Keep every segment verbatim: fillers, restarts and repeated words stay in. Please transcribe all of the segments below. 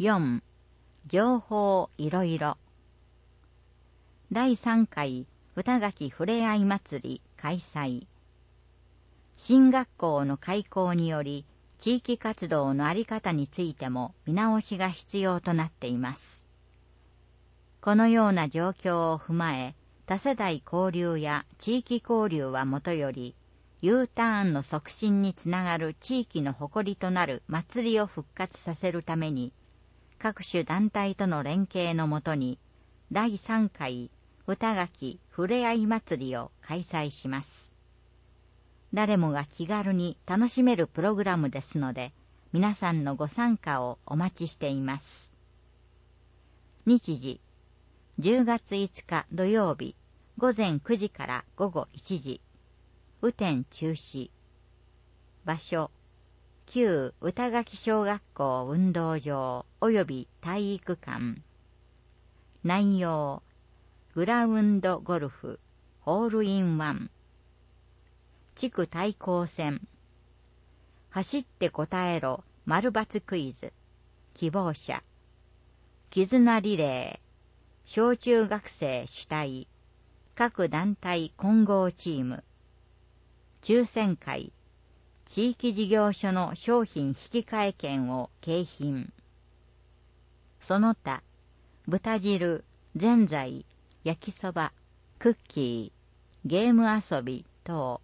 よん. 情報いろいろ。だいさんかい歌垣ふれあい祭り開催。新学校の開校により、地域活動のあり方についても見直しが必要となっています。このような状況を踏まえ、多世代交流や地域交流はもとより、U ターンの促進につながる地域の誇りとなる祭りを復活させるために、各種団体との連携のもとに、だいさんかい歌垣ふれあい祭りを開催します。誰もが気軽に楽しめるプログラムですので、皆さんのご参加をお待ちしています。日時、じゅうがついつか土曜日、ごぜんくじからごごいちじ。雨天中止。場所、旧歌垣小学校運動場及び体育館。内容、グラウンドゴルフ、ホールインワン。地区対抗戦。走って答えろ、丸×クイズ。希望者。絆リレー。小中学生主体。各団体混合チーム。抽選会。地域事業所の商品引換券を景品。その他、豚汁、ぜんざい、焼きそば、クッキー、ゲーム遊び等。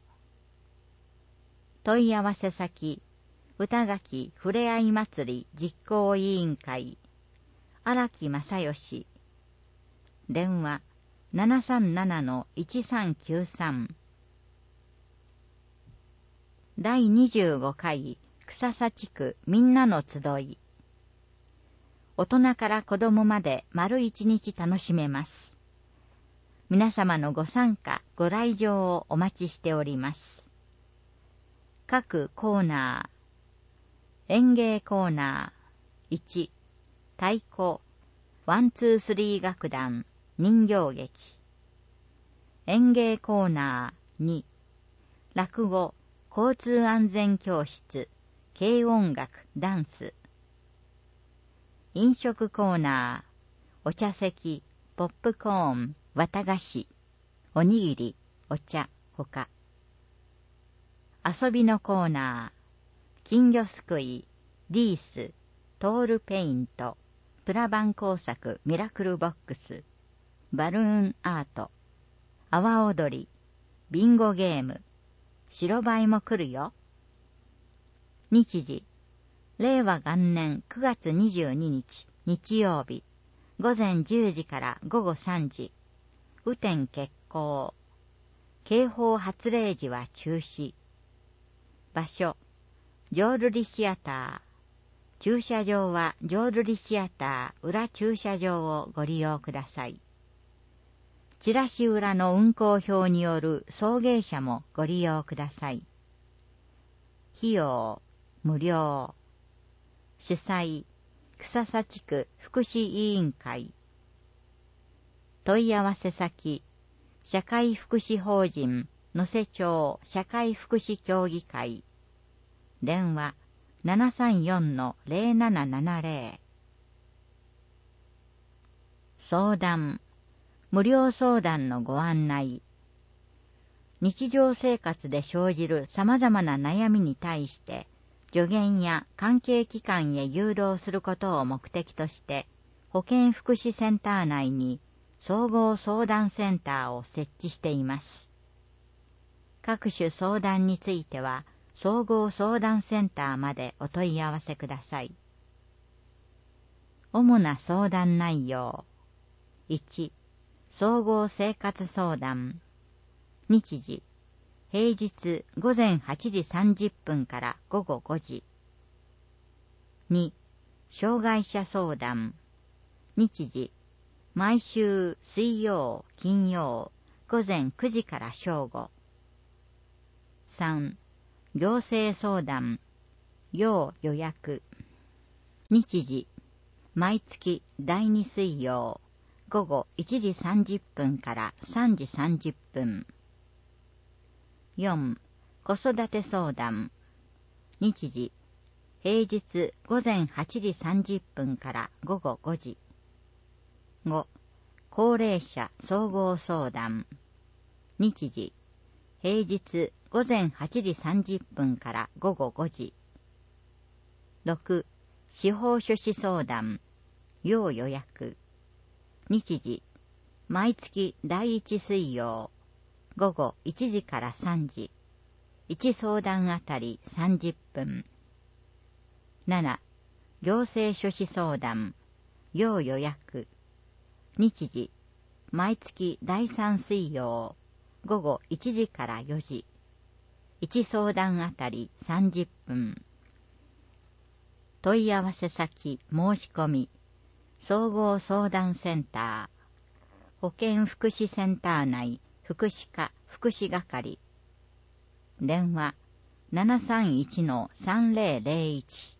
問い合わせ先、歌垣ふれあい祭り実行委員会、荒木正義。電話 ななさんななのいちさんきゅうさん。だいにじゅうごかい草佐地区みんなの集い。大人から子供まで丸一日楽しめます。皆様のご参加、ご来場をお待ちしております。各コーナー。演芸コーナー。いち、太鼓、ワンツースリー楽団、人形劇。演芸コーナー。に、落語、交通安全教室、軽音楽、ダンス。飲食コーナー。お茶席、ポップコーン、綿菓子、おにぎり、お茶、ほか。遊びのコーナー。金魚すくい、リース、トールペイント、プラバン工作ミラクルボックス、バルーンアート、阿波踊り、ビンゴゲーム、白バイも来るよ。日時、れいわがんねんくがつにじゅうににち日曜日、ごぜんじゅうじからごごさんじ、雨天決行。警報発令時は中止。場所、浄瑠璃シアター。駐車場は浄瑠璃シアター裏駐車場をご利用ください。チラシ裏の運行表による送迎車もご利用ください。費用、無料。主催、草佐地区福祉委員会。問い合わせ先、社会福祉法人能勢町社会福祉協議会。電話 ななさんよんのぜろななななぜろ。相談、無料相談のご案内。日常生活で生じる様々な悩みに対して助言や関係機関へ誘導することを目的として保健福祉センター内に総合相談センターを設置しています。各種相談については総合相談センターまでお問い合わせください。主な相談内容。いち、総合生活相談。日時、平日ごぜんはちじさんじゅっぷんからごごごじ。に、障害者相談。日時、毎週水曜、金曜、ごぜんくじから正午。さん、行政相談。要予約。日時、毎月だいに水曜、ごごいちじさんじゅっぷんからさんじさんじゅっぷん。よん、子育て相談。日時、 平日午前はちじさんじゅっぷんから午後ごじ。ご、高齢者総合相談。日時、平日午前はちじさんじゅっぷんから午後ごじ。ろく、司法書士相談。要予約。日時、毎月第一水曜、午後いちじからさんじ。いち相談あたりさんじゅっぷん。なな、行政書士相談。要予約。日時、毎月第三水曜、午後いちじからよじ。いち相談あたりさんじゅっぷん。問い合わせ先申し込み。総合相談センター。保健福祉センター内福祉課福祉係。電話 ななさんいちのさんぜろぜろいち。